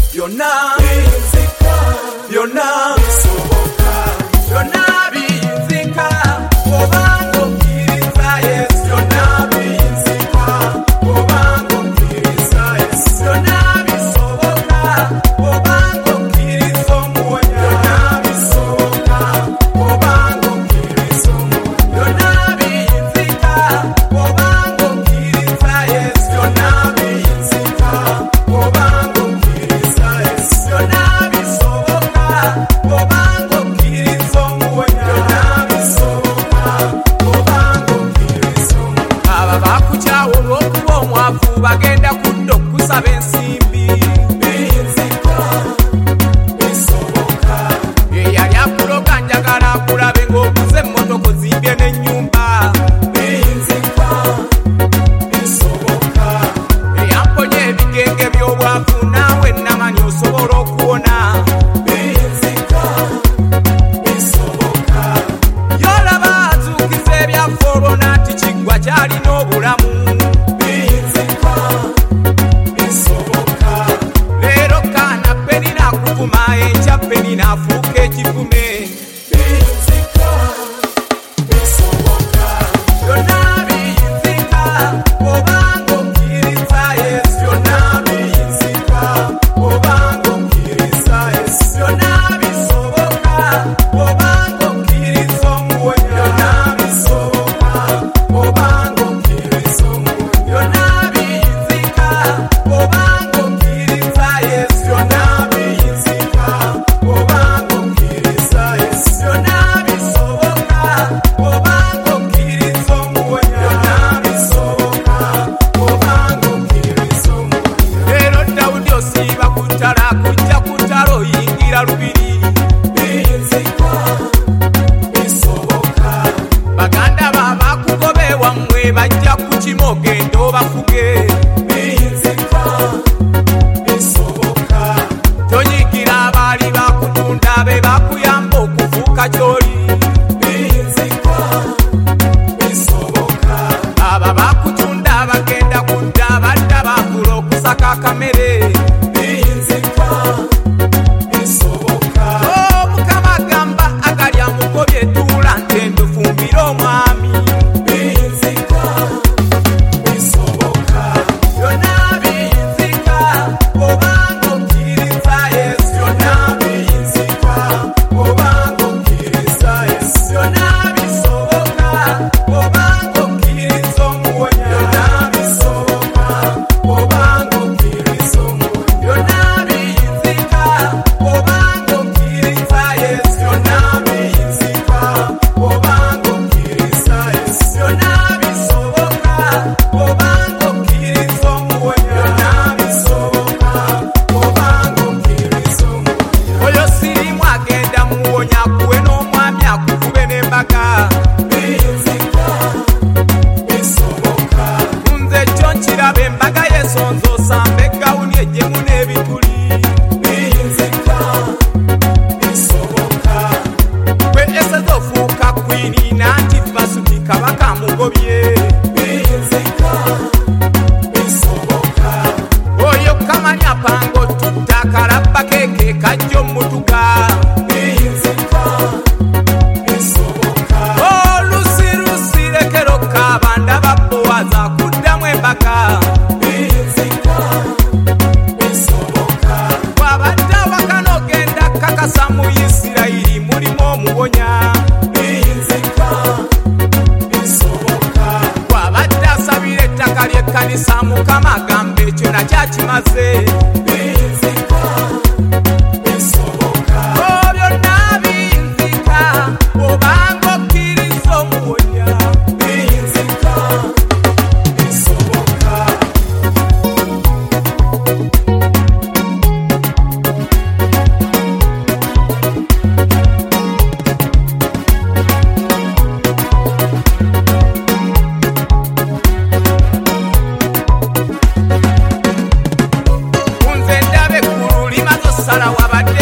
byonna byonna bisoboka byonna biyinzika obanga okkiriza Yesu byonna biyinzika obanga okkiriza Yesu byonna bisoboka obanga okkiriza omuwonya byonna bisoboka obanga okkiriza omuwonya byonna biyinzika obanga okkiriza Yesu byonna biyinzika obanga okkiriza Yesu byonna bisoboka obanga okkiriza omuwonya byonna bisoboka obanga okkiriza omuwonya aba bakukyawa olw'okuba omwavu bagenda kudda okusaba ensimbi biyinzika bisoboka eyali akuloga njagala akulabe ng'oguze emmotoka ozimbye n'ennyumba biyinzika bisoboka eyamponya ebigenge by'obwavu naawe namanyi osobola okuwona biyinzika bisoboka yolaba azuukiza ebyaffe olwo naati kiggwa kyalina obulamu biyinzika bisoboka leero kaana peni naakuvuma enkya peni naafuuka ekivume biyinzika bisoboka byonna biyinzika obanga okkiriza Yesu byonna biyinzika obanga okkiriza Yesu byonna bisoboka obanga okkiriza omuwonya byonna bisoboka obanga okkiriza omuwonya byonna biyinzika obanga okkiriza Yesu byonna biyinzika obanga okkiriza Yesu byonna bisoboka obanga okkiriza omuwonya byonna bisoboka obanga okkiriza omuwonya leero Dawudi osiiba ku ttala kujja ku ttala oyingira lubiri biyinzika bisoboka baganda baabakugoba ewammwe bajja ku kima ogenda obafuge biyinzika bisoboka tonyigira abaali bakutunda be bakuyamba okufuuka kyoli biyinzika bisoboka aba bakutunda bagenda kudda badda baakula okusaka akamere biyinzika bisoboka Mukama agamba agali amugobye etuula ntendo fumbira omwami biyinzika bisoboka byonna biyinzika obanga okkiriza Yesu byonna biyinzika obanga okkiriza Yesu byonna bisoboka obanga okkiriza omuwonya byonna bisoboka obanga okkiriza omuwonya byonna biyinzika obanga okkiriza Yesu byonna biyinzika obanga okkiriza Yesu byonna bisoboka obanga okkiriza omuwonya byonna bisoboka obanga okkiriza omuwonya oyo sirimu agenda muwonya akuwe n'omwami akukube n'embaga biyinzika bisoboka nze kyo nkiraba embaga y'ensonzo osamba egawuni ejjemu n'ebituli biyinzika bisoboka gwe eseza ofuuka kwini nanti Vasuti kabaka amugobye biyinzika bisoboka oyo kamani apanga otutta akalabba keeke kajja ommutuka biyinzika bisoboka olusirusi lekero kaabanda babbowaza akuddamu embaga biyinzika bisoboka bw'abadde awaka n'ogenda kakasa mu Isirayiri mulimu omuwonya biyinzika bisoboka bw'abadde asabira ettaka ly'ekkanisa Mukama agamba ekyo nakyo akimaze biyinzika bisoboka byonna biyinzika obanga okkiriza omuwonya biyinzika bisoboka nze ndabe ekkulu limaze osalawo abadde